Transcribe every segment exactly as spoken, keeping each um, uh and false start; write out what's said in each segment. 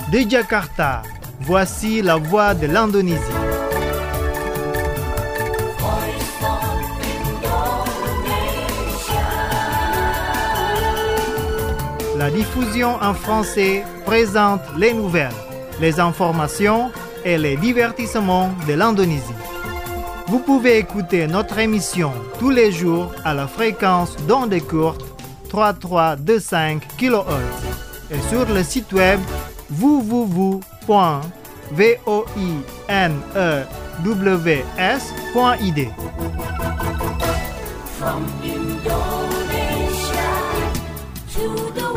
De Jakarta, voici la voix de l'Indonésie. La diffusion en français présente les nouvelles, les informations et les divertissements de l'Indonésie. Vous pouvez écouter notre émission tous les jours à la fréquence d'onde courte trois mille trois cent vingt-cinq kilohertz et sur le site web w w w point voinews point i d. From Indonesia to the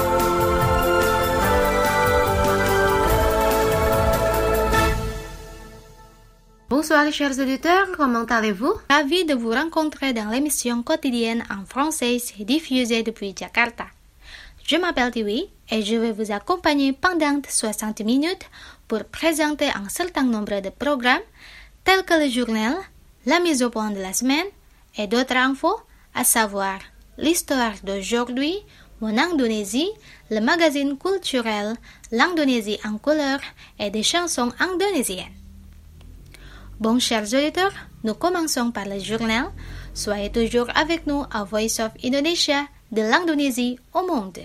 Bonsoir chers auditeurs, comment allez-vous? Ravi de vous rencontrer dans l'émission quotidienne en français diffusée depuis Jakarta. Je m'appelle Tiwi et je vais vous accompagner pendant soixante minutes pour présenter un certain nombre de programmes tels que le journal, la mise au point de la semaine et d'autres infos, à savoir l'histoire d'aujourd'hui, mon Indonésie, le magazine culturel, l'Indonésie en couleur et des chansons indonésiennes. Bon, chers auditeurs, nous commençons par le journal. Soyez toujours avec nous à Voice of Indonesia, de l'Indonésie au monde.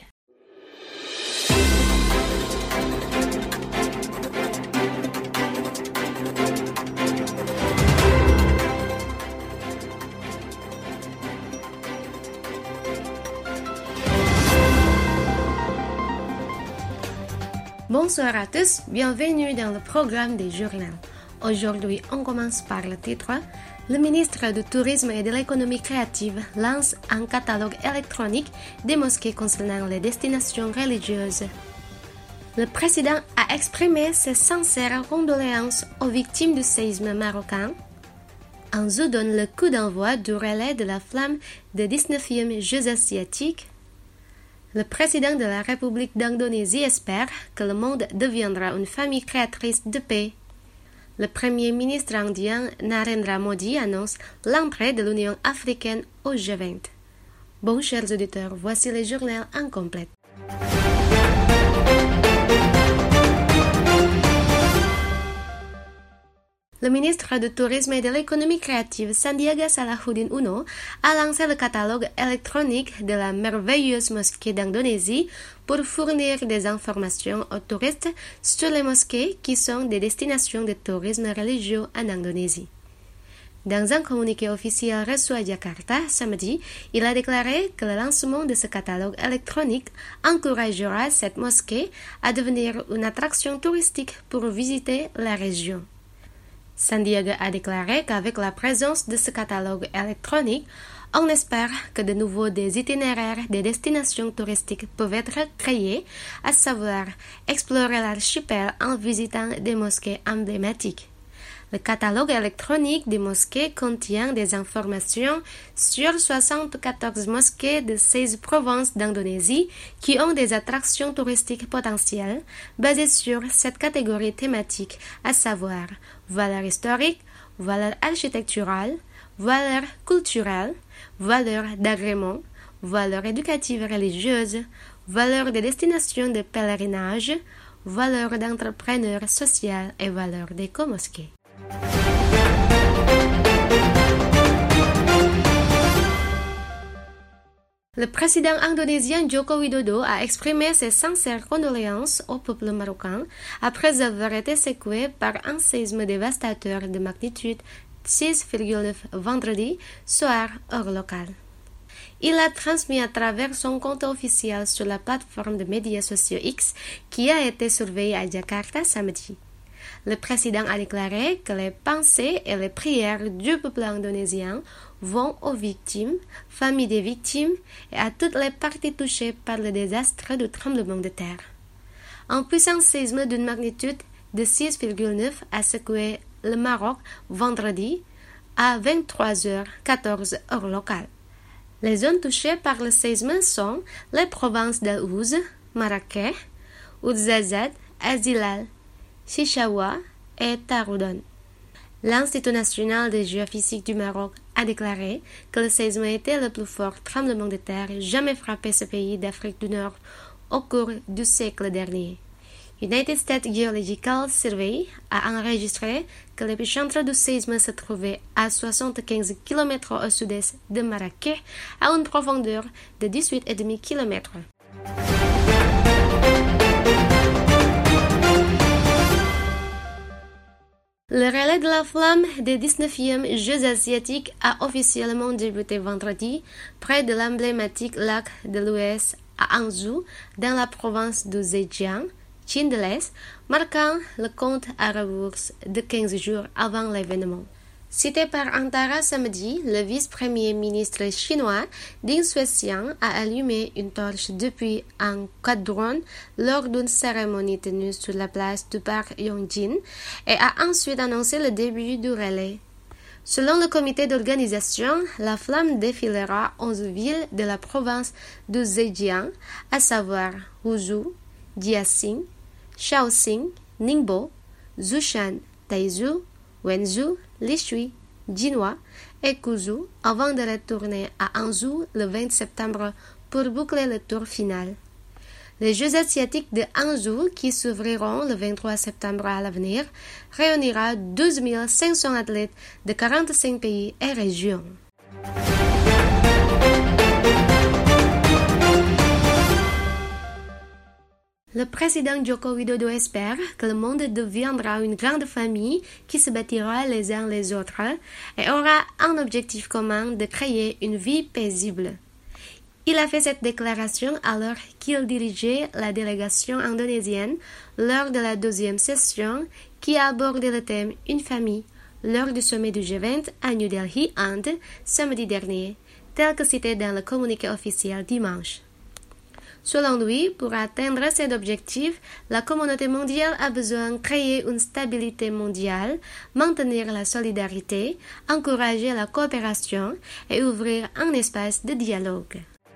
Bonsoir à tous, bienvenue dans le programme des journaux. Aujourd'hui, on commence par le titre. Le ministre du Tourisme et de l'Économie créative lance un catalogue électronique des mosquées concernant les destinations religieuses. Le président a exprimé ses sincères condoléances aux victimes du séisme marocain. Anzu donne le coup d'envoi du relais de la flamme des dix-neuvièmes Jeux asiatiques. Le président de la République d'Indonésie espère que le monde deviendra une famille créatrice de paix. Le Premier ministre indien Narendra Modi annonce l'entrée de l'Union africaine au G vingt. Bon, chers auditeurs, voici le journal en complète. Le ministre du Tourisme et de l'Économie créative Sandiaga Salahuddin Uno a lancé le catalogue électronique de la merveilleuse mosquée d'Indonésie pour fournir des informations aux touristes sur les mosquées qui sont des destinations de tourisme religieux en Indonésie. Dans un communiqué officiel reçu à Jakarta samedi, il a déclaré que le lancement de ce catalogue électronique encouragera cette mosquée à devenir une attraction touristique pour visiter la région. Sandiaga a déclaré qu'avec la présence de ce catalogue électronique, on espère que de nouveau des itinéraires des destinations touristiques peuvent être créés, à savoir explorer l'archipel en visitant des mosquées emblématiques. Le catalogue électronique des mosquées contient des informations sur soixante-quatorze mosquées de seize provinces d'Indonésie qui ont des attractions touristiques potentielles basées sur cette catégorie thématique, à savoir valeurs historiques, valeurs architecturales, valeurs culturelles, valeurs d'agrément, valeurs éducatives religieuses, valeurs de destination de pèlerinage, valeurs d'entrepreneur social et valeurs d'éco-mosquées. Le président indonésien Joko Widodo a exprimé ses sincères condoléances au peuple marocain après avoir été secoué par un séisme dévastateur de magnitude six virgule neuf vendredi soir heure locale. Il a transmis à travers son compte officiel sur la plateforme de médias sociaux X qui a été surveillée à Jakarta samedi. Le président a déclaré que les pensées et les prières du peuple indonésien vont aux victimes, familles des victimes et à toutes les parties touchées par le désastre du tremblement de terre. Un puissant séisme d'une magnitude de six virgule neuf a secoué le Maroc vendredi à vingt-trois heures quatorze heure locale. Les zones touchées par le séisme sont les provinces d'Al-Ouz, Marrakech, Ouarzazate, Azilal, Chichaoua et Taroudant. L'Institut national des géophysiques du Maroc a déclaré que le séisme était le plus fort tremblement de terre jamais frappé ce pays d'Afrique du Nord au cours du siècle dernier. United States Geological Survey a enregistré que l'épicentre du séisme se trouvait à soixante-quinze kilomètres au sud-est de Marrakech, à une profondeur de dix-huit virgule cinq kilomètres. Le relais de la flamme des dix-neuvièmes Jeux asiatiques a officiellement débuté vendredi près de l'emblématique lac de l'Ouest à Hangzhou, dans la province du Zhejiang, Chine de l'Est, marquant le compte à rebours de quinze jours avant l'événement. Cité par Antara samedi, le vice-premier ministre chinois Ding Xuexiang a allumé une torche depuis un quadrone lors d'une cérémonie tenue sur la place du parc Yongjin et a ensuite annoncé le début du relais. Selon le comité d'organisation, la flamme défilera onze villes de la province du Zhejiang, à savoir Huzhou, Jiaxing, Shaoxing, Ningbo, Zhoushan, Taizhou, Wenzhou, Lishui, Jinhua et Kuzhou avant de retourner à Hangzhou le vingt septembre pour boucler le tour final. Les Jeux asiatiques de Hangzhou, qui s'ouvriront le vingt-trois septembre à l'avenir, réunira douze mille cinq cents athlètes de quarante-cinq pays et régions. Le président Joko Widodo espère que le monde deviendra une grande famille qui se bâtira les uns les autres et aura un objectif commun de créer une vie paisible. Il a fait cette déclaration alors qu'il dirigeait la délégation indonésienne lors de la deuxième session qui a abordé le thème « Une famille » lors du sommet du G vingt à New Delhi, Inde, samedi dernier, tel que cité dans le communiqué officiel dimanche. Selon lui, pour atteindre cet objectif, la communauté mondiale a besoin de créer une stabilité mondiale, maintenir la solidarité, encourager la coopération et ouvrir un espace de dialogue.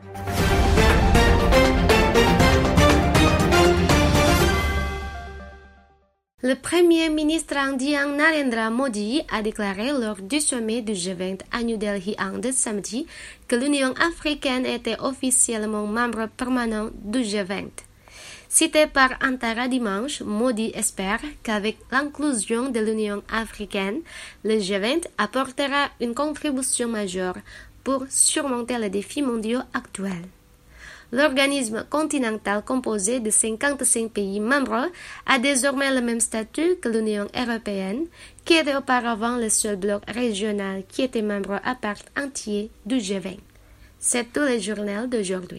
Le Premier ministre indien Narendra Modi a déclaré lors du sommet du G vingt à New Delhi, Inde, samedi, que l'Union africaine était officiellement membre permanent du G vingt. Cité par Antara dimanche, Modi espère qu'avec l'inclusion de l'Union africaine, le G vingt apportera une contribution majeure pour surmonter les défis mondiaux actuels. L'organisme continental composé de cinquante-cinq pays membres a désormais le même statut que l'Union européenne, qui était auparavant le seul bloc régional qui était membre à part entière du G vingt. C'est tout le journal d'aujourd'hui.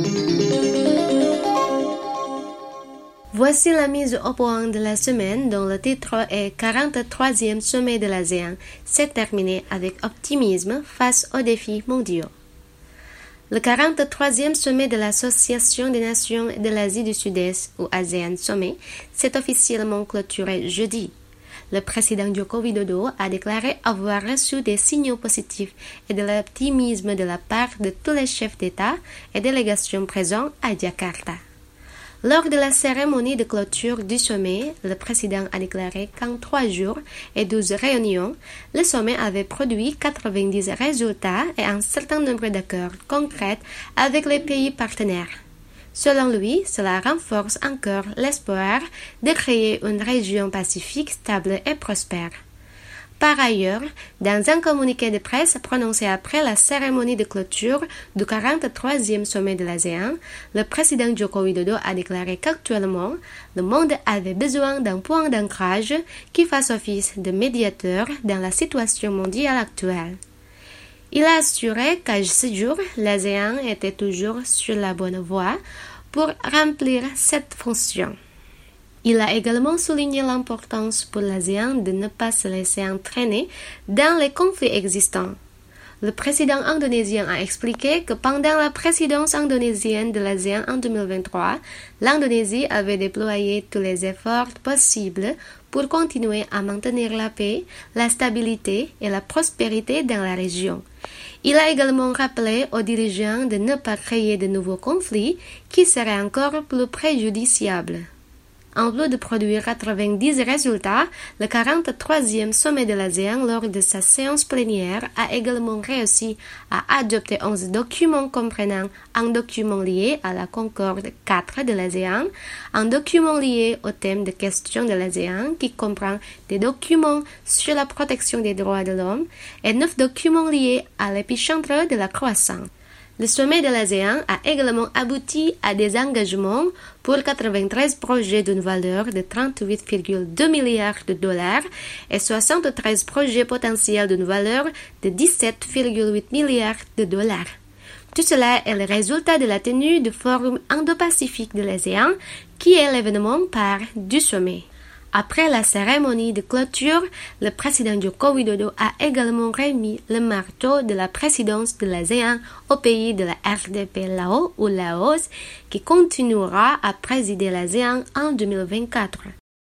Voici la mise au point de la semaine dont le titre est quarante-troisième sommet de l'ASEAN. C'est terminé avec optimisme face aux défis mondiaux. Le quarante-troisième sommet de l'Association des Nations de l'Asie du Sud-Est, ou ASEAN Sommet, s'est officiellement clôturé jeudi. Le président Joko Widodo a déclaré avoir reçu des signaux positifs et de l'optimisme de la part de tous les chefs d'État et délégations présents à Jakarta. Lors de la cérémonie de clôture du sommet, le président a déclaré qu'en trois jours et douze réunions, le sommet avait produit quatre-vingt-dix résultats et un certain nombre d'accords concrets avec les pays partenaires. Selon lui, cela renforce encore l'espoir de créer une région pacifique stable et prospère. Par ailleurs, dans un communiqué de presse prononcé après la cérémonie de clôture du quarante-troisième sommet de l'ASEAN, le président Joko Widodo a déclaré qu'actuellement, le monde avait besoin d'un point d'ancrage qui fasse office de médiateur dans la situation mondiale actuelle. Il a assuré qu'à ce jour, l'ASEAN était toujours sur la bonne voie pour remplir cette fonction. Il a également souligné l'importance pour l'ASEAN de ne pas se laisser entraîner dans les conflits existants. Le président indonésien a expliqué que pendant la présidence indonésienne de l'ASEAN en deux mille vingt-trois, l'Indonésie avait déployé tous les efforts possibles pour continuer à maintenir la paix, la stabilité et la prospérité dans la région. Il a également rappelé aux dirigeants de ne pas créer de nouveaux conflits qui seraient encore plus préjudiciables. En plus de produire quatre-vingt-dix résultats, le quarante-troisième sommet de l'ASEAN lors de sa séance plénière a également réussi à adopter onze documents comprenant un document lié à la Concorde quatre de l'ASEAN, un document lié au thème de questions de l'ASEAN qui comprend des documents sur la protection des droits de l'homme et neuf documents liés à l'épicentre de la croissance. Le sommet de l'ASEAN a également abouti à des engagements pour quatre-vingt-treize projets d'une valeur de trente-huit virgule deux milliards de dollars et soixante-treize projets potentiels d'une valeur de dix-sept virgule huit milliards de dollars. Tout cela est le résultat de la tenue du Forum Indo-Pacifique de l'ASEAN, qui est l'événement phare du sommet. Après la cérémonie de clôture, le président Joko Widodo a également remis le marteau de la présidence de l'ASEAN au pays de la R D P Lao ou Laos, qui continuera à présider l'ASEAN en deux mille vingt-quatre.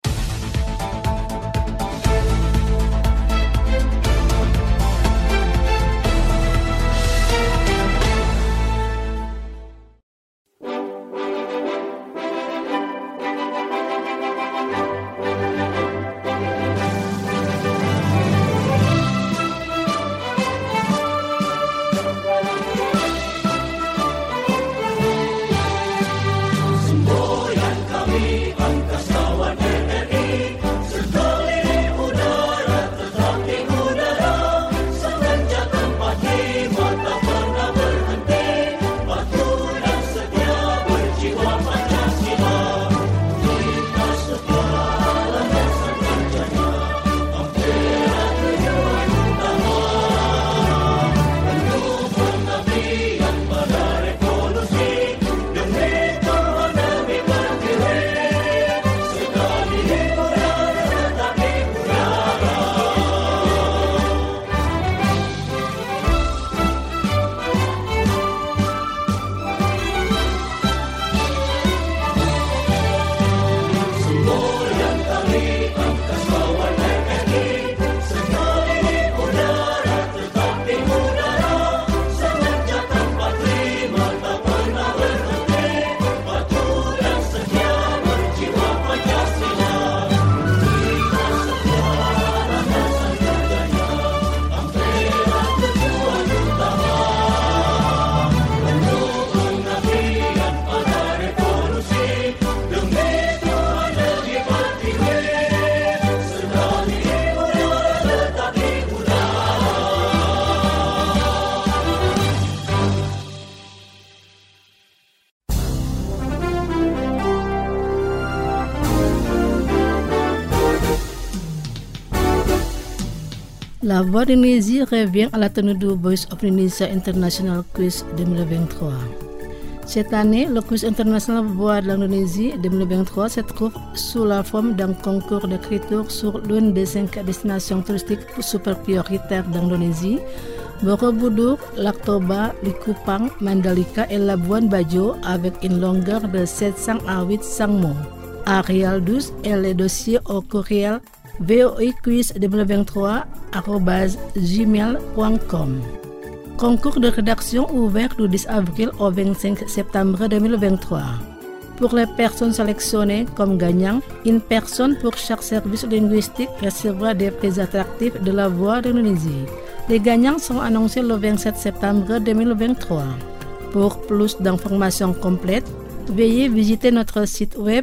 La Voix d'Indonésie revient à la tenue du Voice of Indonesia International Quiz deux mille vingt-trois. Cette année, le Quiz international Voix de l'Indonésie deux mille vingt-trois se trouve sous la forme d'un concours d'écriture sur l'une des cinq destinations touristiques super prioritaires d'Indonésie, Borobudur, Lac Toba, Likupang, Mandalika et Labuan Bajo, avec une longueur de sept cents à huit cents mots. Arial douze et les dossiers au courriel voiquiz deux mille vingt-trois arobase gmail point com. Concours de rédaction ouvert du dix avril au vingt-cinq septembre deux mille vingt-trois. Pour les personnes sélectionnées comme gagnants, une personne pour chaque service linguistique recevra des prix attractifs de la Voix d'Indonésie. Les gagnants sont annoncés le vingt-sept septembre deux mille vingt-trois. Pour plus d'informations complètes, veuillez visiter notre site web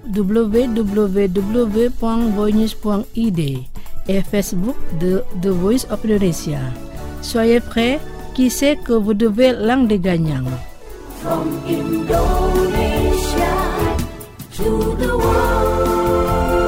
w w w point voinews point i d et Facebook de The Voice of Indonesia. Soyez prêts, qui sait que vous devez l'un des gagnants. From Indonesia to the world.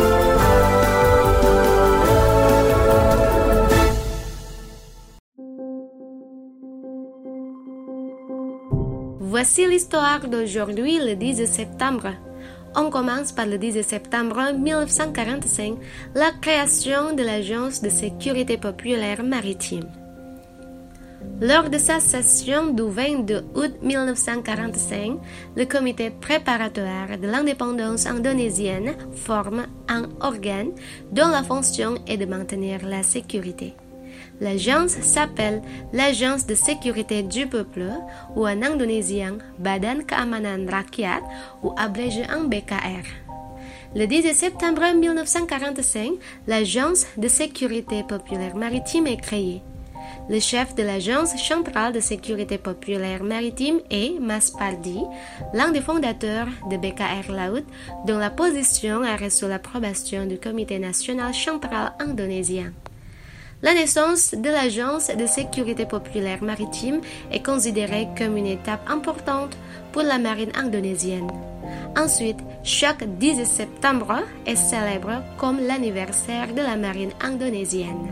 Voici l'histoire d'aujourd'hui, le dix septembre. On commence par le dix septembre mille neuf cent quarante-cinq, la création de l'Agence de sécurité populaire maritime. Lors de sa session du vingt-deux août mille neuf cent quarante-cinq, le comité préparatoire de l'indépendance indonésienne forme un organe dont la fonction est de maintenir la sécurité. L'agence s'appelle l'Agence de sécurité du peuple ou en indonésien Badan Keamanan Rakyat ou abrégé en B K R. Le dix septembre mille neuf cent quarante-cinq, l'Agence de sécurité populaire maritime est créée. Le chef de l'Agence centrale de sécurité populaire maritime est Mas Pardi, l'un des fondateurs de B K R Laut, dont la position a reçu l'approbation du Comité national central indonésien. La naissance de l'Agence de sécurité populaire maritime est considérée comme une étape importante pour la marine indonésienne. Ensuite, chaque dix septembre est célébré comme l'anniversaire de la marine indonésienne.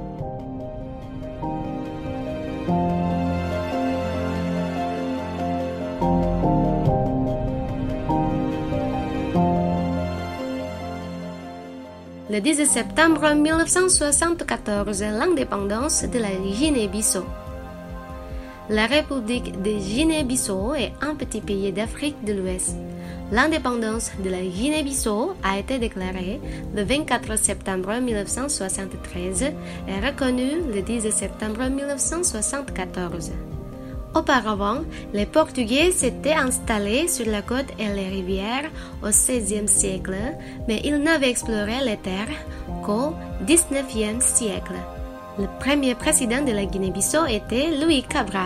Le dix septembre mille neuf cent soixante-quatorze, l'indépendance de la Guinée-Bissau. La République de Guinée-Bissau est un petit pays d'Afrique de l'Ouest. L'indépendance de la Guinée-Bissau a été déclarée le vingt-quatre septembre mille neuf cent soixante-treize et reconnue le dix septembre mille neuf cent soixante-quatorze. Auparavant, les Portugais s'étaient installés sur la côte et les rivières au seizième siècle, mais ils n'avaient exploré les terres qu'au dix-neuvième siècle. Le premier président de la Guinée-Bissau était Louis Cabral.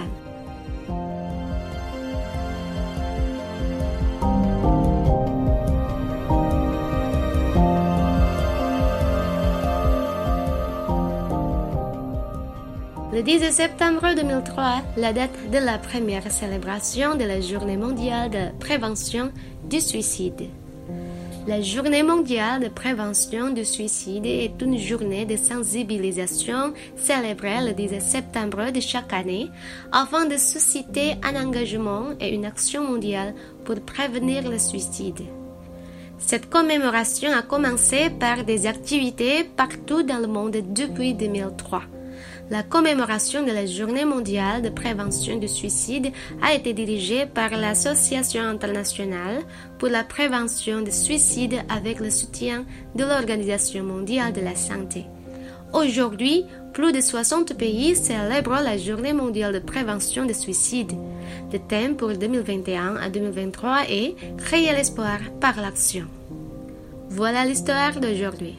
Le dix septembre deux mille trois, la date de la première célébration de la Journée mondiale de prévention du suicide. La Journée mondiale de prévention du suicide est une journée de sensibilisation célébrée le dix septembre de chaque année afin de susciter un engagement et une action mondiale pour prévenir le suicide. Cette commémoration a commencé par des activités partout dans le monde depuis deux mille trois. La commémoration de la Journée mondiale de prévention du suicide a été dirigée par l'Association internationale pour la prévention du suicide avec le soutien de l'Organisation mondiale de la santé. Aujourd'hui, plus de soixante pays célèbrent la Journée mondiale de prévention du suicide. Le thème pour deux mille vingt et un à deux mille vingt-trois est « Créer l'espoir par l'action ». Voilà l'histoire d'aujourd'hui.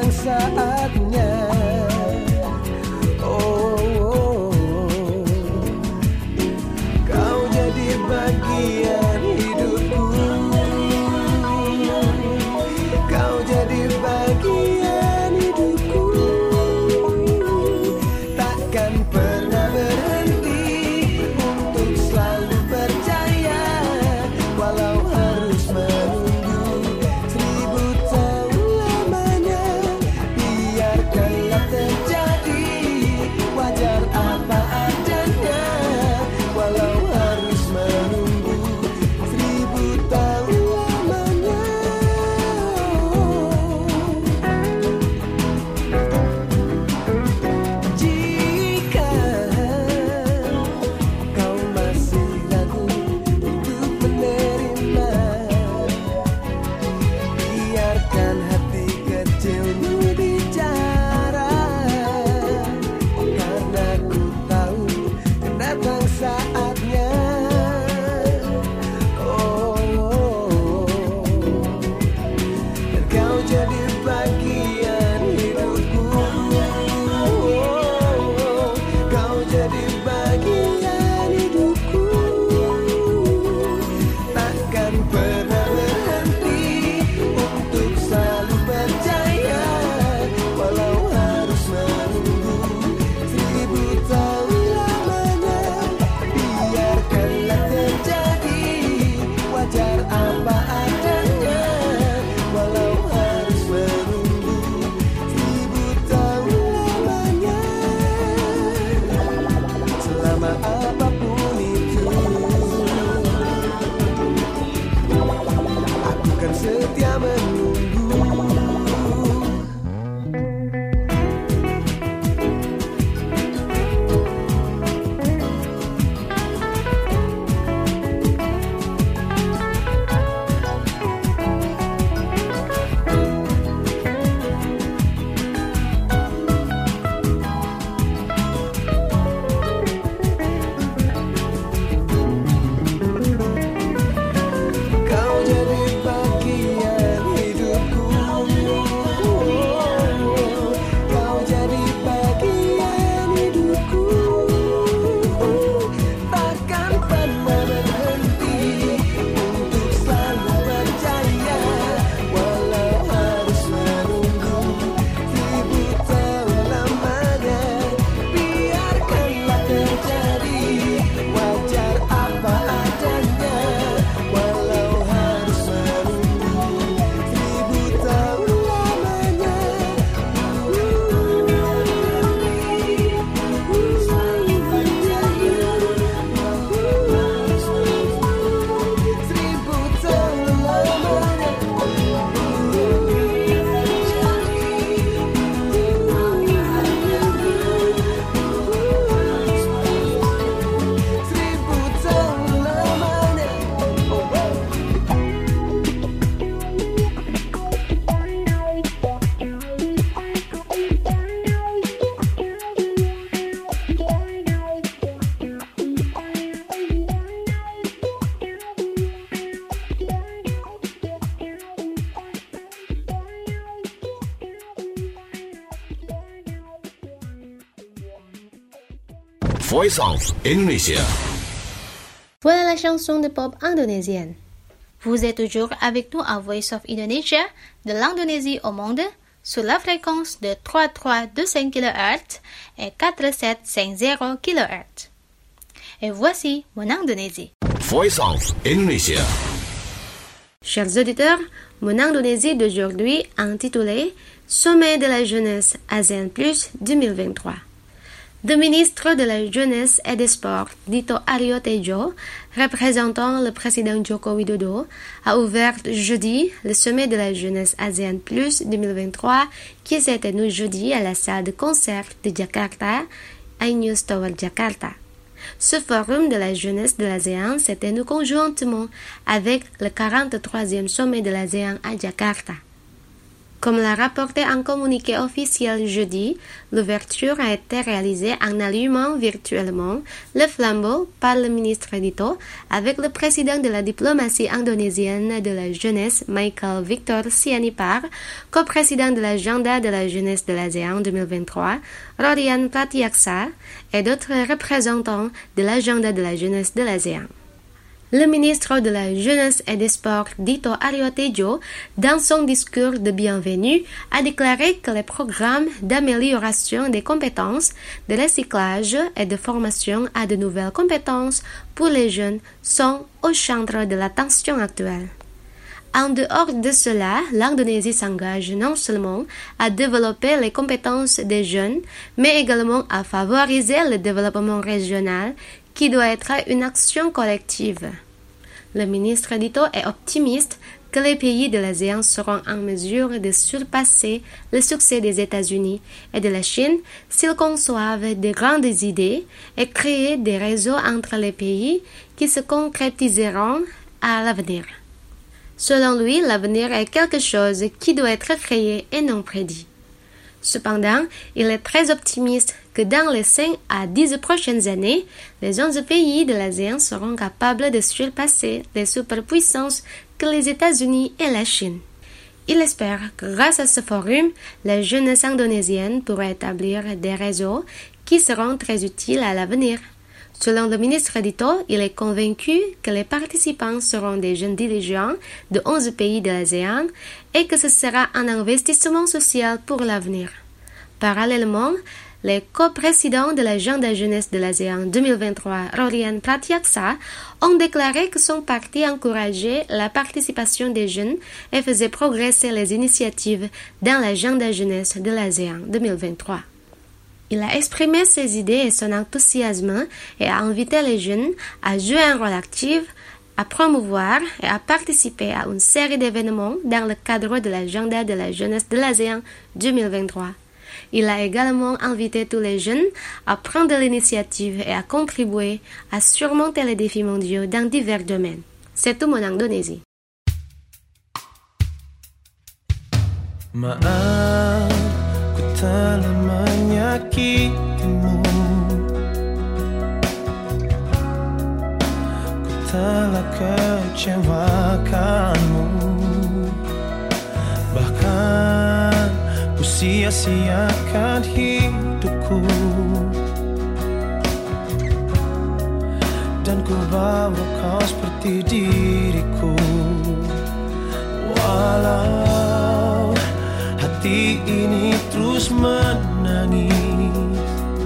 Saatnya, oh, oh, oh. akan setia menunggu. Voice of Indonesia. Voilà la chanson de pop indonésienne. Vous êtes toujours avec nous à Voice of Indonesia, de l'Indonésie au monde, sur la fréquence de trois trois deux cinq kilohertz et quatre sept cinq zéro kilohertz. Et voici mon Indonésie. Voice of Indonesia. Chers auditeurs, mon Indonésie d'aujourd'hui intitulé Sommet de la jeunesse ASEAN Plus deux mille vingt-trois. Le ministre de la Jeunesse et des Sports, Dito Aryo Tejo, représentant le président Joko Widodo, a ouvert jeudi le sommet de la jeunesse ASEAN Plus deux mille vingt-trois qui s'est tenu jeudi à la salle de concert de Jakarta, iNews Tower Jakarta. Ce forum de la jeunesse de l'ASEAN s'est tenu conjointement avec le quarante-troisième sommet de l'ASEAN à Jakarta. Comme l'a rapporté un communiqué officiel jeudi, l'ouverture a été réalisée en allumant virtuellement le flambeau par le ministre Dito avec le président de la diplomatie indonésienne de la jeunesse, Michael Victor Sianipar, co-président de l'agenda de la jeunesse de l'ASEAN deux mille vingt-trois, Rorian Pratyaksa, et d'autres représentants de l'agenda de la jeunesse de l'ASEAN. Le ministre de la Jeunesse et des Sports, Dito Aryo Tejo, dans son discours de bienvenue, a déclaré que les programmes d'amélioration des compétences, de recyclage et de formation à de nouvelles compétences pour les jeunes sont au centre de l'attention actuelle. En dehors de cela, l'Indonésie s'engage non seulement à développer les compétences des jeunes, mais également à favoriser le développement régional qui doit être une action collective. Le ministre Dito est optimiste que les pays de l'ASEAN seront en mesure de surpasser le succès des États-Unis et de la Chine s'ils conçoivent de grandes idées et créent des réseaux entre les pays qui se concrétiseront à l'avenir. Selon lui, l'avenir est quelque chose qui doit être créé et non prédit. Cependant, il est très optimiste que dans les cinq à dix prochaines années, les onze pays de l'ASEAN seront capables de surpasser les superpuissances que les États-Unis et la Chine. Il espère que grâce à ce forum, la jeunesse indonésienne pourra établir des réseaux qui seront très utiles à l'avenir. Selon le ministre Dito, il est convaincu que les participants seront des jeunes dirigeants de onze pays de l'ASEAN et que ce sera un investissement social pour l'avenir. Parallèlement, les coprésidents de l'agenda jeunesse de l'ASEAN deux mille vingt-trois, Rorian Pratyaksa, ont déclaré que son parti encourageait la participation des jeunes et faisait progresser les initiatives dans l'agenda jeunesse de l'ASEAN deux mille vingt-trois. Il a exprimé ses idées et son enthousiasme et a invité les jeunes à jouer un rôle actif à promouvoir et à participer à une série d'événements dans le cadre de l'agenda de la jeunesse de l'ASEAN deux mille vingt-trois. Il a également invité tous les jeunes à prendre l'initiative et à contribuer à surmonter les défis mondiaux dans divers domaines. C'est tout mon Indonésie. Maaf, ku telah menyakitimu. Ku telah kecewakanmu. Bahkan ku sia-siakan hidupku. Dan ku bawa kau seperti diriku. Walau hati ini terus menangis,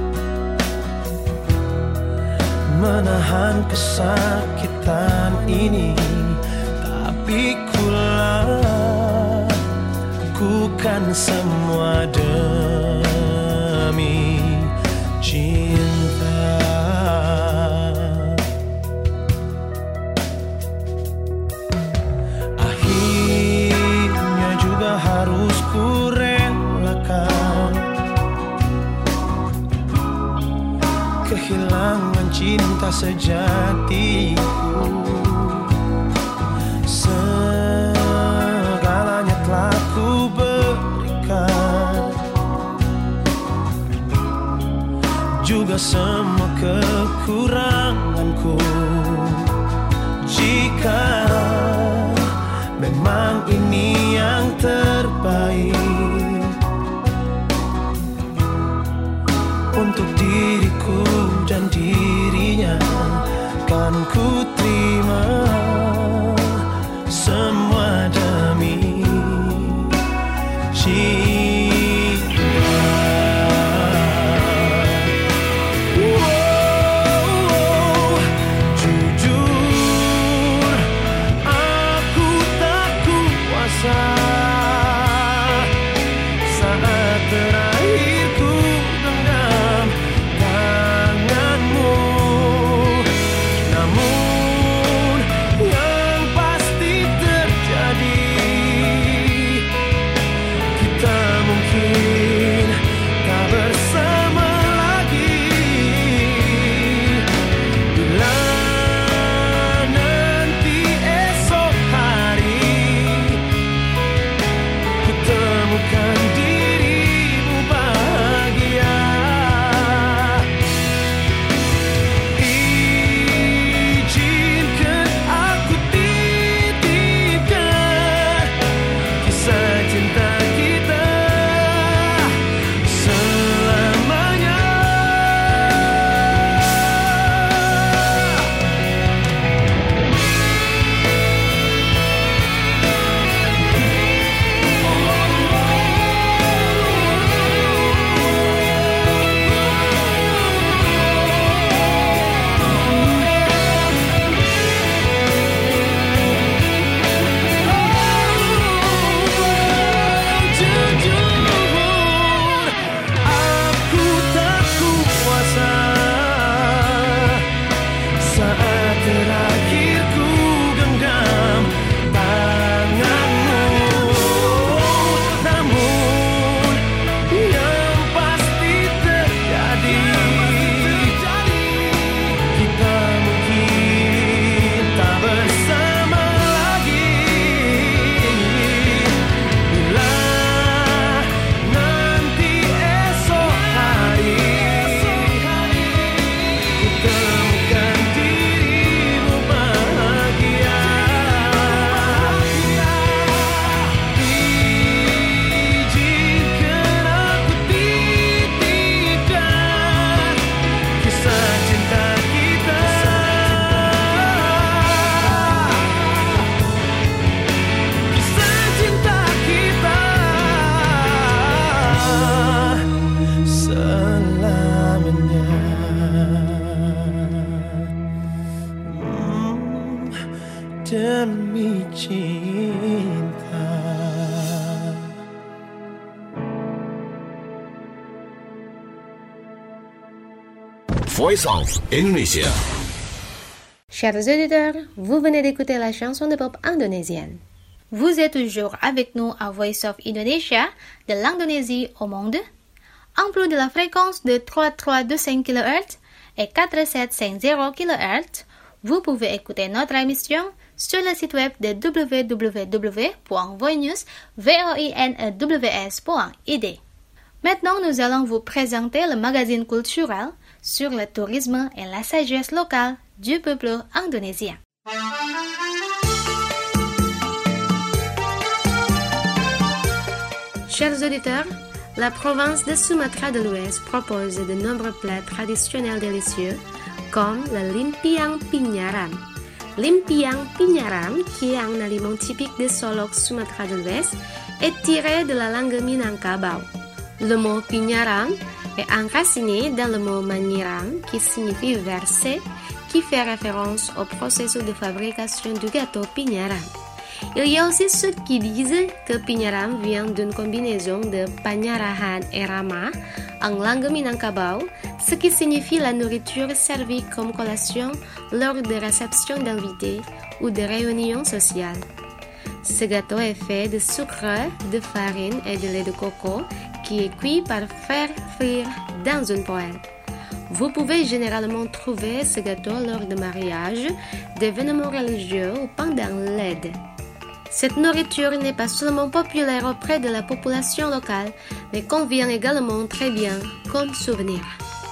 menahan kesakitan ini, tapi ku lakukan semua demi cinta. Akhirnya juga harus ku relakan kehilangan cinta sejatiku. Segalanya telah ku berikan, juga semua kekuranganku. Jika memang ini yang terbaik untuk diriku dan dirinya, kan ku terima semua demi cinta. Wow, jujur aku tak kuasa saat terakhir ku genggam tanganmu. Namun yang pasti terjadi, kita mungkin tak bersama lagi. Bila nanti esok hari ku temukan dirimu bahagia, izinkan aku titipkan kisah cinta kita selamanya. Jujur, aku tak kuasa saat terakhir ku genggam tanganmu. Namun yang pasti terjadi, kita mungkin tak bersama lagi. Bila nanti esok hari ku temukan dirimu bahagia, izinkan aku titipkan kisah cinta kita kisah cinta kita selamanya. Hmm, demi cinta. Voice of Indonesia. Chers auditeurs, vous venez d'écouter la chanson de pop indonésienne. Vous êtes toujours avec nous à Voice of Indonesia, de l'Indonésie au monde. En plus de la fréquence de trois trois deux cinq kilohertz et quatre sept cinq zéro kilohertz, vous pouvez écouter notre émission sur le site web de w w w point voinews point i d. Maintenant, nous allons vous présenter le magazine culturel sur le tourisme et la sagesse locale du peuple indonésien. Chers auditeurs, la province de Sumatra de l'Ouest propose de nombreux plats traditionnels délicieux comme le limpiang pinyaram. Limpiang pinyaram, qui est un aliment typique de Solok, Sumatra de l'Ouest, est tiré de la langue Minangkabau. Le mot pinyaram est enraciné dans le mot maniram, qui signifie verser, qui fait référence au processus de fabrication du gâteau pinyaram. Il y a aussi ceux qui disent que pinyaram vient d'une combinaison de panyarahan et rama en langue Minangkabau, ce qui signifie la nourriture servie comme collation lors de réceptions d'invités ou de réunions sociales. Ce gâteau est fait de sucre, de farine et de lait de coco qui est cuit par faire frire dans une poêle. Vous pouvez généralement trouver ce gâteau lors de mariages, d'événements religieux ou pendant l'Aide. Cette nourriture n'est pas seulement populaire auprès de la population locale, mais convient également très bien comme souvenir.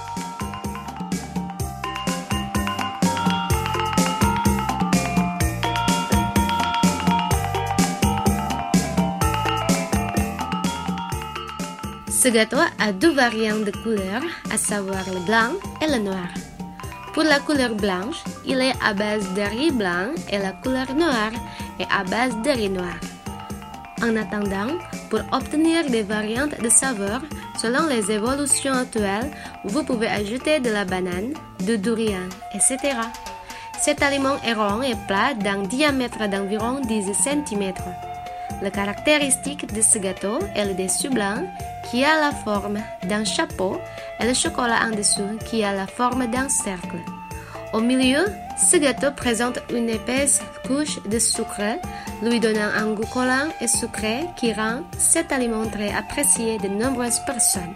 Ce gâteau a deux variantes de couleurs, à savoir le blanc et le noir. Pour la couleur blanche, il est à base de riz blanc et la couleur noire est à base de riz noir. En attendant, pour obtenir des variantes de saveur, selon les évolutions actuelles, vous pouvez ajouter de la banane, de durian, et cetera. Cet aliment est rond et plat d'un diamètre d'environ dix centimètres. Le caractéristique de ce gâteau est le dessus blanc qui a la forme d'un chapeau et le chocolat en dessous qui a la forme d'un cercle. Au milieu, ce gâteau présente une épaisse couche de sucre, lui donnant un goût collant et sucré qui rend cet aliment très apprécié de nombreuses personnes.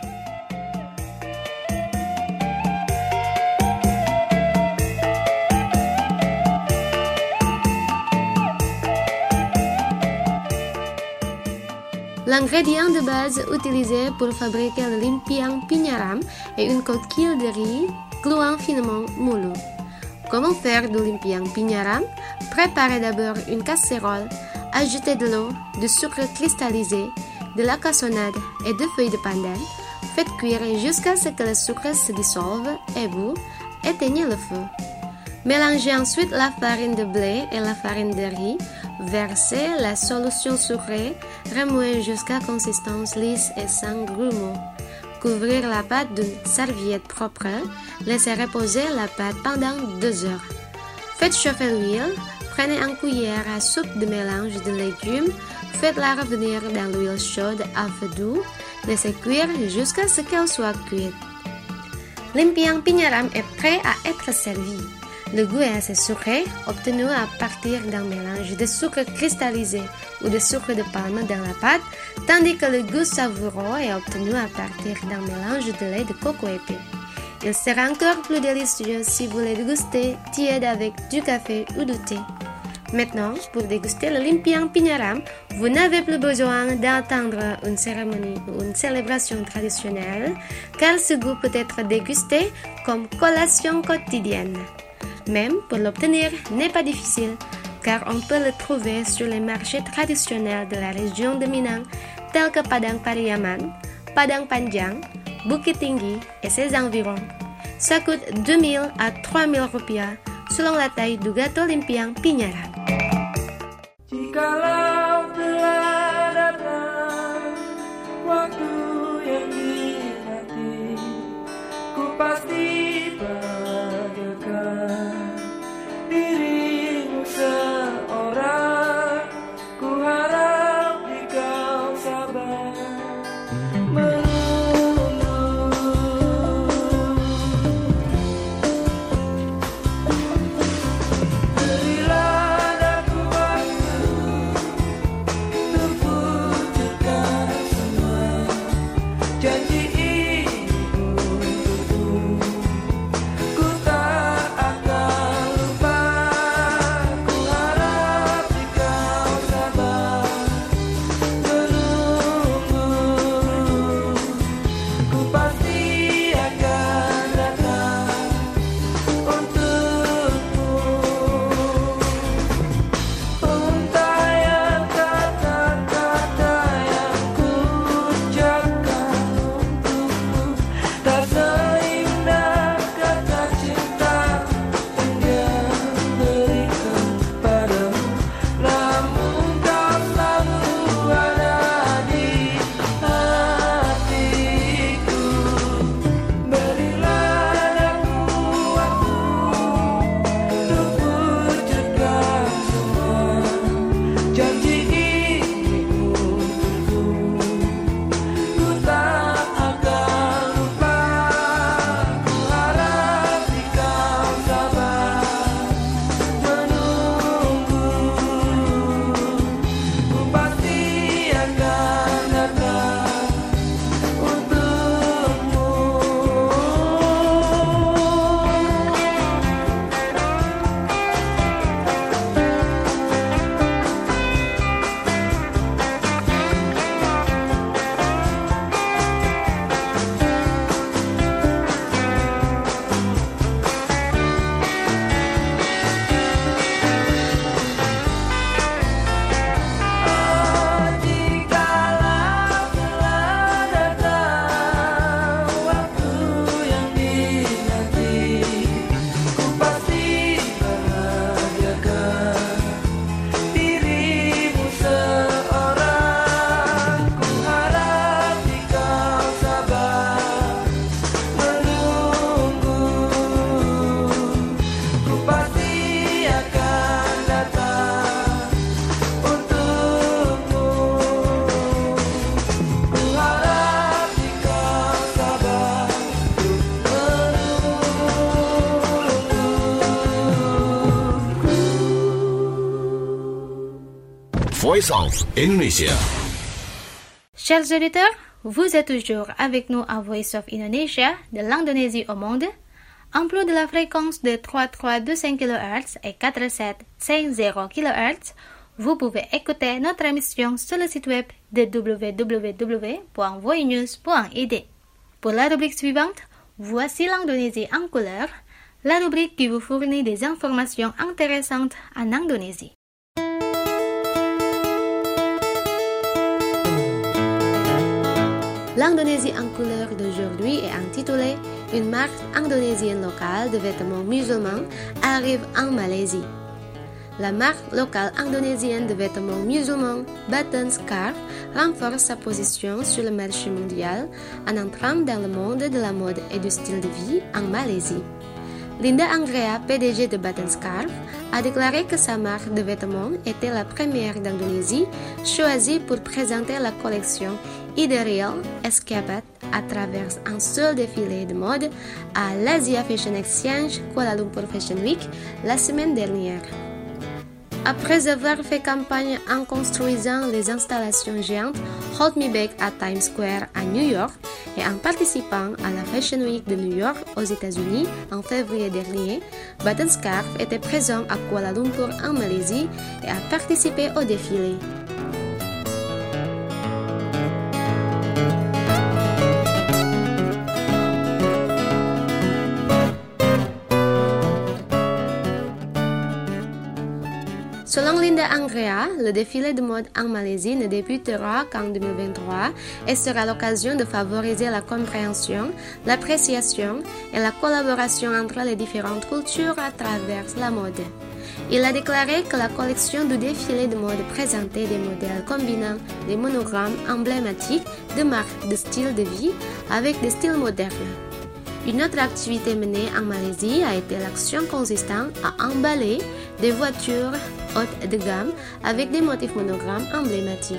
L'ingrédient de base utilisé pour fabriquer le limpiang pinyaram est une coquille de riz gluant finement moulu. Comment faire du limpiang pinyaram? Préparez d'abord une casserole, ajoutez de l'eau, du sucre cristallisé, de la cassonade et deux feuilles de pandan. Faites cuire jusqu'à ce que le sucre se dissolve et vous éteignez le feu. Mélangez ensuite la farine de blé et la farine de riz. Versez la solution sucrée, remuez jusqu'à consistance lisse et sans grumeaux. Couvrir la pâte d'une serviette propre, laissez reposer la pâte pendant deux heures. Faites chauffer l'huile, prenez une cuillère à soupe de mélange de légumes, faites-la revenir dans l'huile chaude à feu doux, laissez cuire jusqu'à ce qu'elle soit cuite. Limpiang pinyaram est prêt à être servi. Le goût est assez sucré, obtenu à partir d'un mélange de sucre cristallisé ou de sucre de palme dans la pâte, tandis que le goût savoureux est obtenu à partir d'un mélange de lait de coco épais. Il sera encore plus délicieux si vous le dégustez tiède avec du café ou du thé. Maintenant, pour déguster le limpiang pinyaram, vous n'avez plus besoin d'attendre une cérémonie ou une célébration traditionnelle, car ce goût peut être dégusté comme collation quotidienne. Même pour l'obtenir n'est pas difficile, car on peut le trouver sur les marchés traditionnels de la région de Minang, tels que Padang Pariaman, Padang Panjang, Bukit Tinggi et ses environs. Ça coûte deux mille à trois mille rupiah selon la taille du gâteau limpiang pinyaram. Jikalau telah datang waktu yang dinanti, ku pasti bagaikan dirimu seorang. Ku harap dikau sabar menunggu. Voice of Indonesia. Chers auditeurs, vous êtes toujours avec nous à Voice of Indonesia, de l'Indonésie au monde. En plus de la fréquence de trois mille trois cent vingt-cinq kilohertz et quatre mille sept cent cinquante kilohertz, vous pouvez écouter notre émission sur le site web de w w w point voinews point i d. Pour la rubrique suivante, voici l'Indonésie en couleur, la rubrique qui vous fournit des informations intéressantes en Indonésie. L'Indonésie en couleur d'aujourd'hui est intitulée « Une marque indonésienne locale de vêtements musulmans arrive en Malaisie ». La marque locale indonésienne de vêtements musulmans Button Scarf renforce sa position sur le marché mondial en entrant dans le monde de la mode et du style de vie en Malaisie. Linda Angrea, P D G de Button Scarf, a déclaré que sa marque de vêtements était la première d'Indonésie choisie pour présenter la collection Idereal Escapade à travers un seul défilé de mode à l'Asia Fashion Exchange Kuala Lumpur Fashion Week la semaine dernière. Après avoir fait campagne en construisant les installations géantes Hold Me Back à Times Square à New York et en participant à la Fashion Week de New York aux États-Unis en février dernier, Button Scarf était présent à Kuala Lumpur en Malaisie et a participé au défilé. Selon Linda Angrea, le défilé de mode en Malaisie ne débutera qu'en deux mille vingt-trois et sera l'occasion de favoriser la compréhension, l'appréciation et la collaboration entre les différentes cultures à travers la mode. Il a déclaré que la collection du défilé de mode présentait des modèles combinant des monogrammes emblématiques de marques de style de vie avec des styles modernes. Une autre activité menée en Malaisie a été l'action consistant à emballer des voitures hautes de gamme avec des motifs monogrammes emblématiques.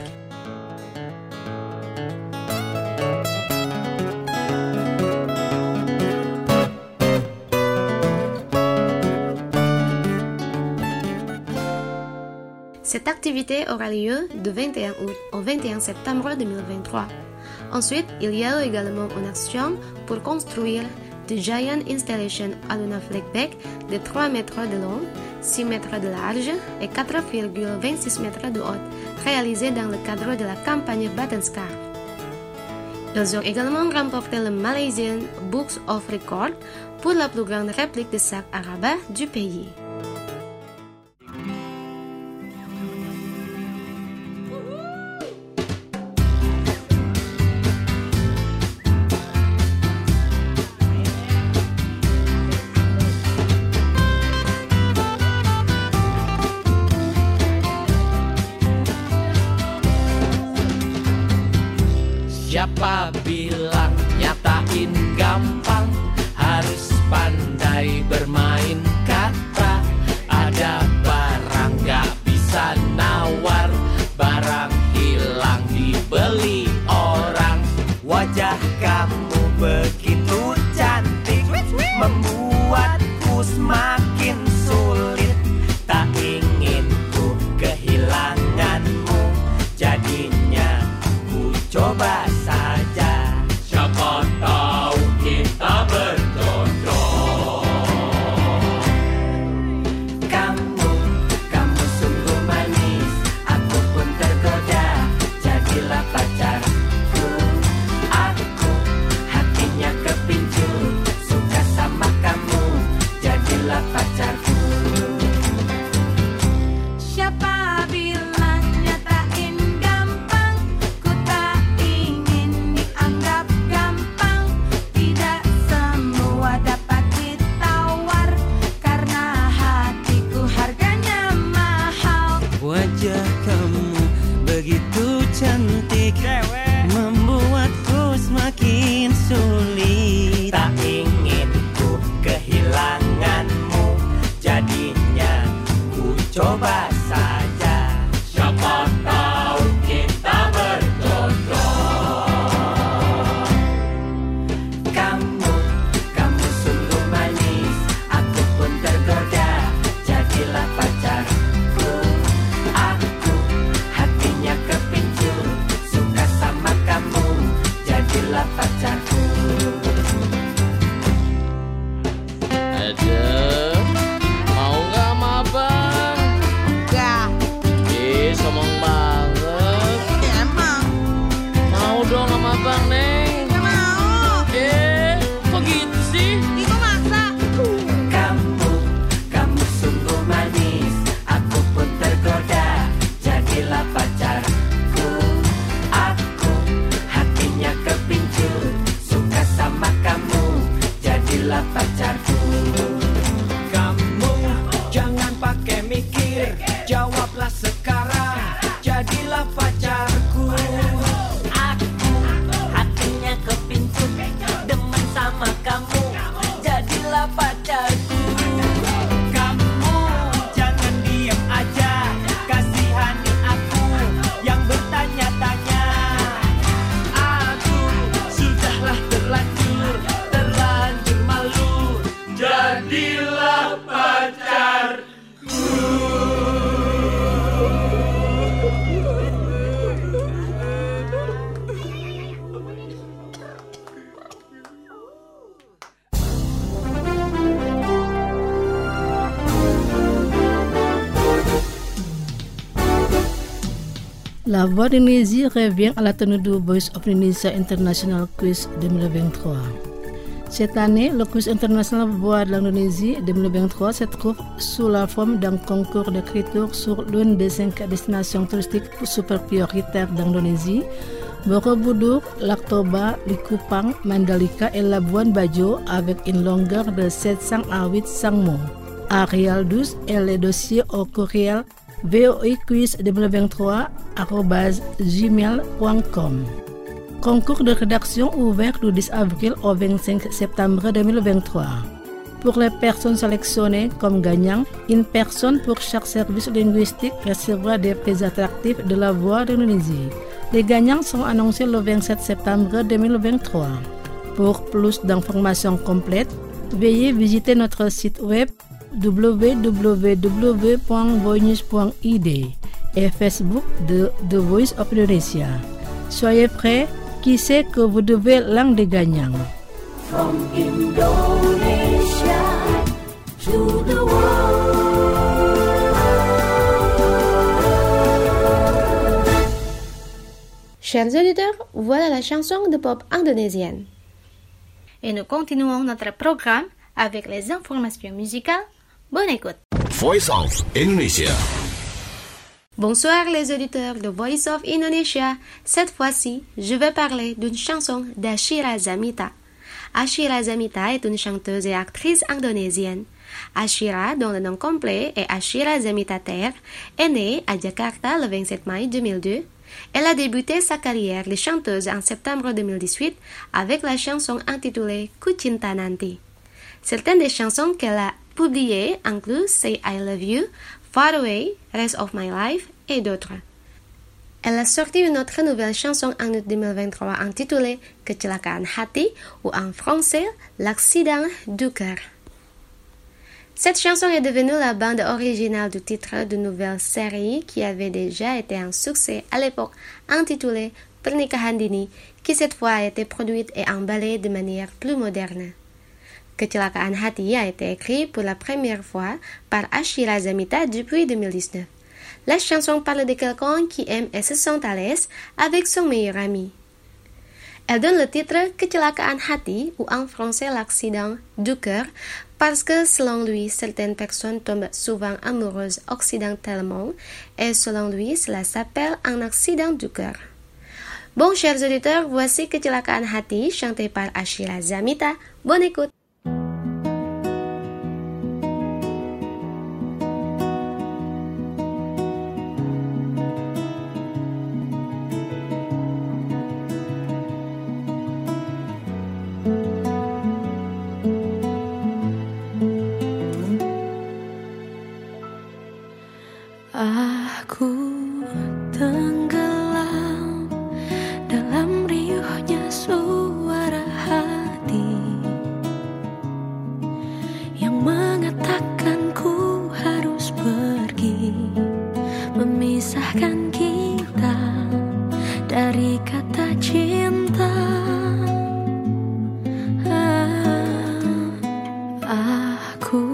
Cette activité aura lieu du vingt et un août au vingt et un septembre deux mille vingt-trois. Ensuite, il y a également une action pour construire The Giant Installation à Luna Fleckbeck de trois mètres de long, six mètres de large et quatre virgule vingt-six mètres de haut, réalisée dans le cadre de la campagne Button Scarf. Ils ont également remporté le Malaysian Books of Record pour la plus grande réplique de sac arabe du pays. Siapa bilang nyatain gampang, harus pandai bermain kata. Ada barang gak bisa nawar, barang hilang dibeli orang. Wajah kamu begitu cantik, membuatku semakin sulit. Tak ingin ku kehilanganmu, jadinya ku coba saja. Siapa tahu kita berjodoh. Kamu, kamu sungguh manis, aku pun tergoda. Jadilah pacarku, aku hatinya kepincu. Suka sama kamu, jadilah pacarku. Siapa bilang nyatain gampang, ku tak ingin dianggap gampang. Tidak semua dapat ditawar, karena hatiku harganya mahal. Wajah kamu begitu cantik, membuatku semakin sulit. Tak ingin ku kehilanganmu, jadinya ku coba saja. Siapa tahu kita berjodoh. Kamu, kamu sungguh manis, aku pun tergoda. Jadilah pacarku, aku hati La Voix d'Indonésie revient à la tenue du Voice of Indonesia International Quiz deux mille vingt-trois. Cette année, le Quiz international Voix de l'Indonésie deux mille vingt-trois se trouve sous la forme d'un concours d'écriture sur l'une des cinq destinations touristiques super prioritaires d'Indonésie, Borobudur, Lac Toba, Likupang, Mandalika et Labuan Bajo avec une longueur de sept cents à huit cents mots. À Real douze et les dossiers au courriel voiquiz deux mille vingt-trois arobase gmail point com. Concours de rédaction ouvert du dix avril au vingt-cinq septembre deux mille vingt-trois. Pour les personnes sélectionnées comme gagnants, une personne pour chaque service linguistique recevra des prix attractifs de la Voix d'Indonésie. Les gagnants sont annoncés le vingt-sept septembre deux mille vingt-trois. Pour plus d'informations complètes, veuillez visiter notre site web w w w point voinews point i d et Facebook de The Voice of Indonesia. Soyez prêts, qui sait que vous devez l'un des gagnants. From Indonesia to the world. Chers auditeurs, voilà la chanson de pop indonésienne. Et nous continuons notre programme avec les informations musicales. Bonne écoute. Voice of Indonesia. Bonsoir les auditeurs de Voice of Indonesia. Cette fois-ci, je vais parler d'une chanson d'Ashira Zamita. Ashira Zamita est une chanteuse et actrice indonésienne. Ashira, dont le nom complet est Ashira Zamita Ter, est née à Jakarta le vingt-sept mai deux mille deux. Elle a débuté sa carrière de chanteuse en septembre deux mille dix-huit avec la chanson intitulée Ku Cinta Nanti. Certaines des chansons qu'elle a publiées incluent Say I Love You, Far Away, Rest of My Life et d'autres. Elle a sorti une autre nouvelle chanson en août deux mille vingt-trois intitulée Kecelakaan Hati ou en français L'accident du cœur. Cette chanson est devenue la bande originale du titre d'une nouvelle série qui avait déjà été un succès à l'époque intitulée Pernikahan Dini, qui cette fois a été produite et emballée de manière plus moderne. Kecelakaan Hati a été écrit pour la première fois par Ashira Zamita depuis deux mille dix-neuf. La chanson parle de quelqu'un qui aime et se sent à l'aise avec son meilleur ami. Elle donne le titre Kecelakaan Hati ou en français l'accident du cœur parce que selon lui, certaines personnes tombent souvent amoureuses accidentellement et selon lui, cela s'appelle un accident du cœur. Bon, chers auditeurs, voici Kecelakaan Hati chanté par Ashira Zamita. Bonne écoute. Aku tenggelam dalam riuhnya suara hati yang mengatakan ku harus pergi, memisahkan kita dari kata cinta. Ah, aku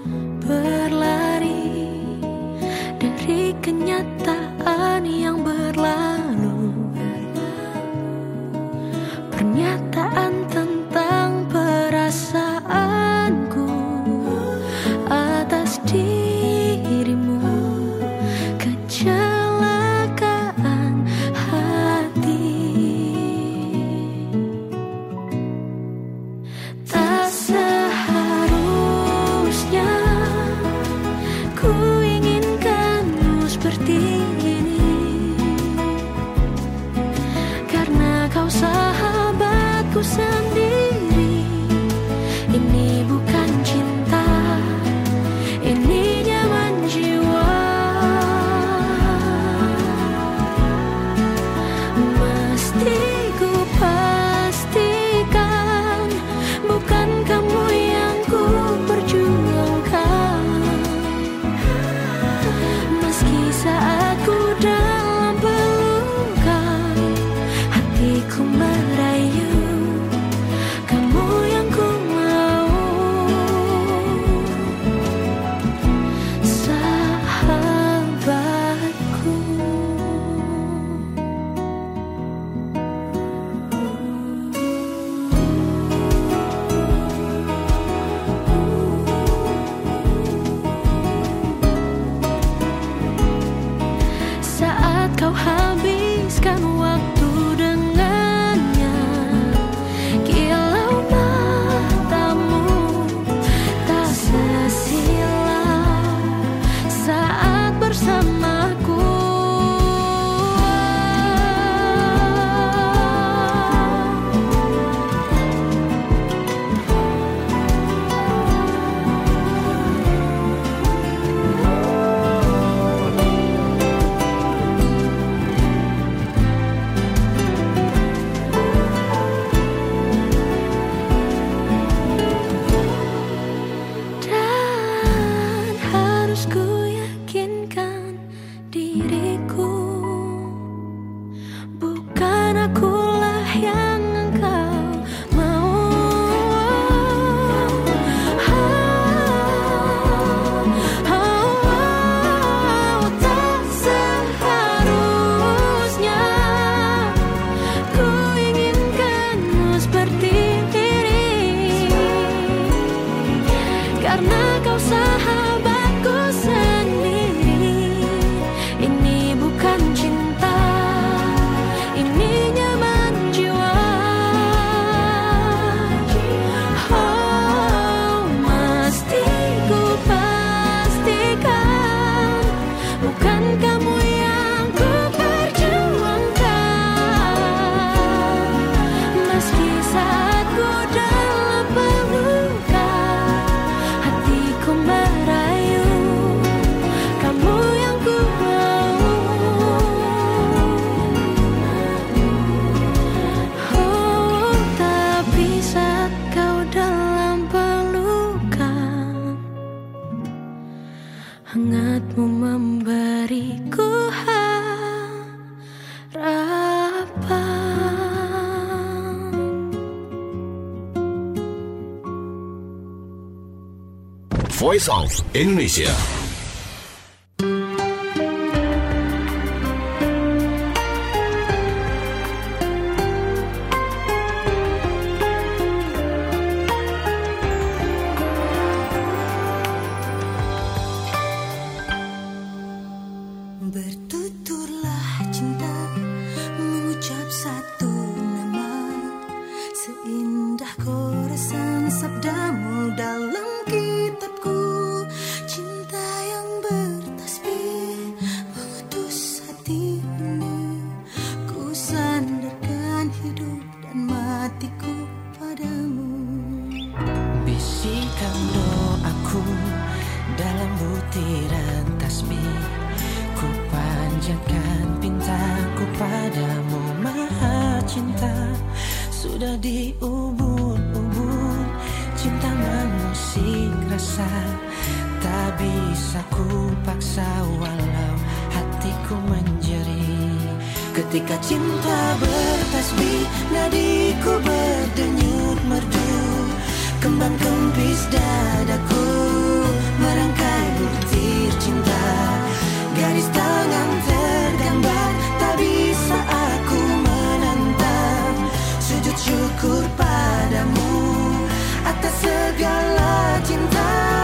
berlari dari kenyataan yang berlalu, pernyataan tentang perasaanku atas dirimu, kecelakaan hati. waktu dengannya. Kilau matamu tak sesilau saat bersamaku. Dan harus ku yakinkan diriku, bukan akulah yang engkau mau. Tak seharusnya ku inginkanmu seperti diri, karena kau sahabatku sendiri. Ini bukan cinta, ini nyaman jiwa. Oh, mesti ku pastikan bukan kamu yang ku perjuangkan. Meski saat ku dalam pelukan, hatiku merayu kamu yang ku mau. Oh, tapi saat kau dalam pelukan, hangatmu memberiku harapan. Voice of Indonesia. Bertuturlah cinta, mengucap satu nama, seindah goresan sabdamu dalam kitabku. Cinta yang bertasbih mengutus hati ini, ku sandarkan hidup dan matiku padamu. Bisikan doaku dalam butiran tasbih, ku panjatkan pintaku padamu maha cinta. Sudah diubun-ubun cinta mengusik rasa, tak bisa ku paksa walau hatiku menjerit. Ketika cinta bertasbih, nadiku berdenyut merdu, kembang kempis dadaku merangkai butir cinta. Garis tangan tergambar, tak bisa aku menentang. Sujud syukur padamu atas segala cinta.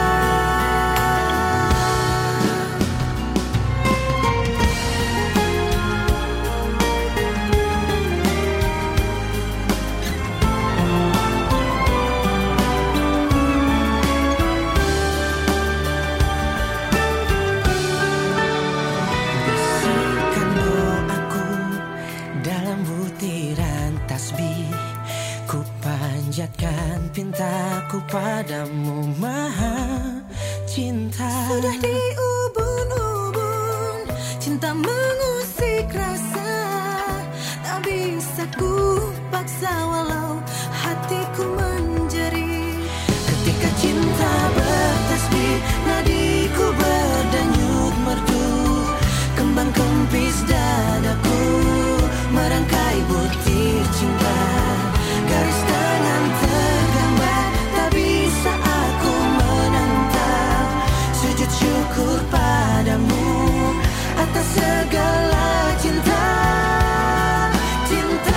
Bisikan doaku dalam butiran tasbih, ku panjatkan pintaku padamu maha cinta. Sudah diubun-ubun cinta mengusik rasa, tak bisa ku paksa walau hatiku menjerit. Ketika cinta bertasbih, nadiku berdenyut merdu, kembang kempis dadaku merangkai butir cinta. Garis tangan tergambar, tak bisa aku menentang. Sujud syukur padamu atas segala cinta. Cinta.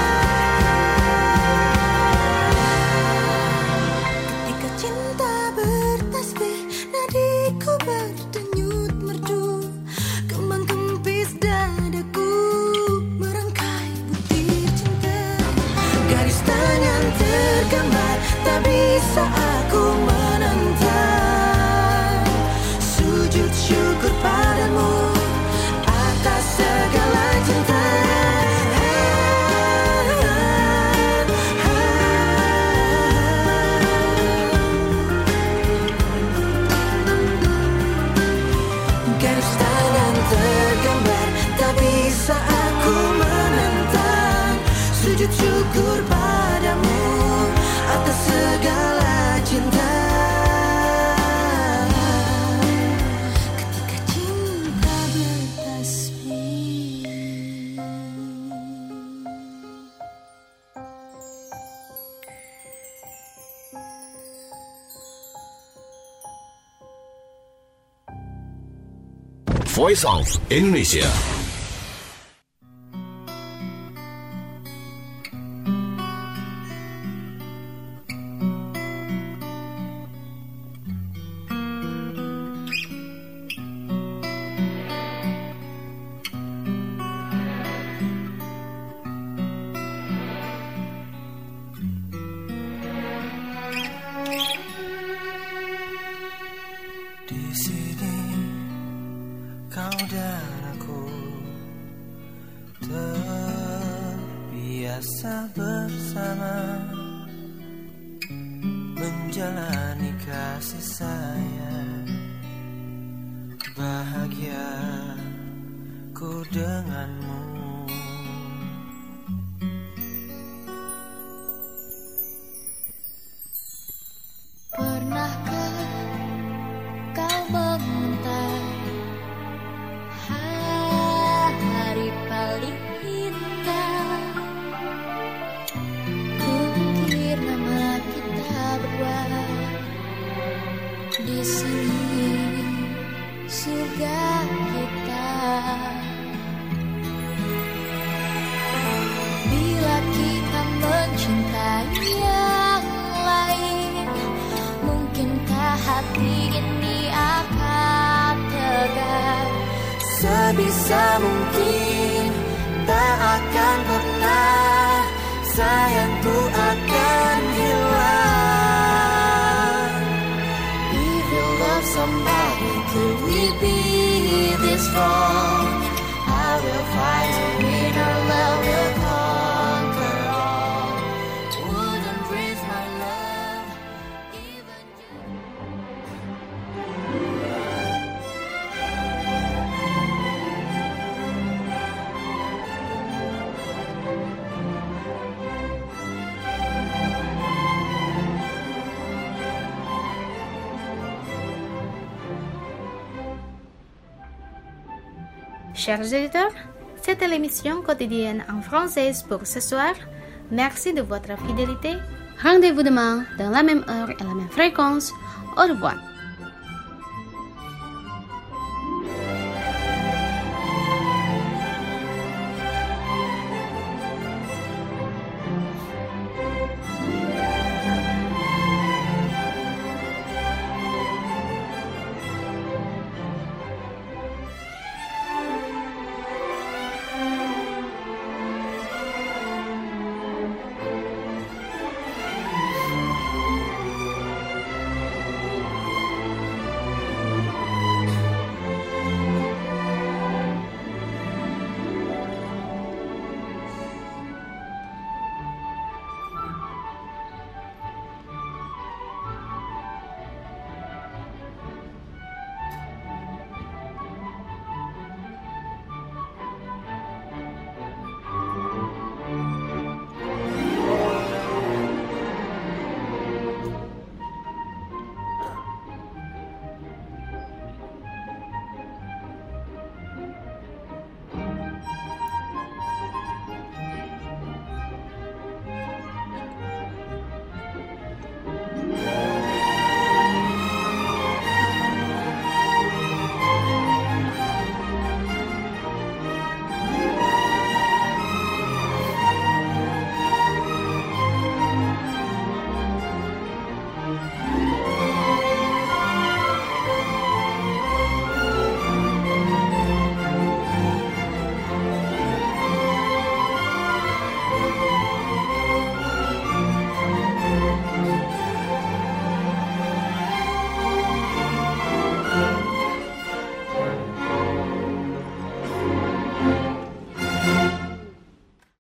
Ketika cinta bertasbih, nadiku berdenyut merdu, kembang kempis dadaku bisa aku menentang. Sujud syukur padamu atas segala cinta. Garis tangan tergambar, tak bisa aku menentang. Sujud syukur padamu atas segala cinta. Ketika cinta bertasbih. Voice of Indonesia. Di sini kau dan aku terbiasa bersama, menjalani kasih sayang. Bahagia ku denganmu. Pernahkah kau mengentai hari paling indah? Kukir nama kita berdua di sini, surga kita. Bila kita mencintai yang lain, mungkinkah hati ini akan tegar? Sebisa mungkin tak akan pernah sayangku akan hilang. If you love somebody, could we be this strong? I will fight to win, our love will conquer all. Wouldn't raise my love even Chers auditeurs, c'était l'émission quotidienne en français pour ce soir. Merci de votre fidélité. Rendez-vous demain dans la même heure et la même fréquence. Au revoir.